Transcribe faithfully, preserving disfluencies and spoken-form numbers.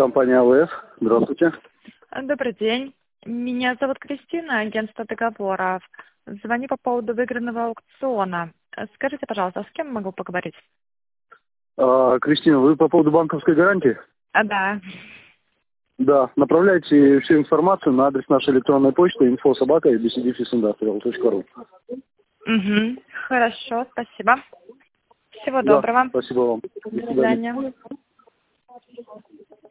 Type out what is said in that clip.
компания АВС. Здравствуйте. Добрый день. Меня зовут Кристина, агентство договоров. Звоню по поводу выигранного аукциона. Скажите, пожалуйста, с кем могу поговорить? А, Кристина, вы по поводу банковской гарантии? А, да. Да. Направляйте всю информацию на адрес нашей электронной почты инфо собака би си ди фисиндастриал точка ру. Угу. Хорошо, спасибо. Всего Да, доброго. спасибо вам. До свидания.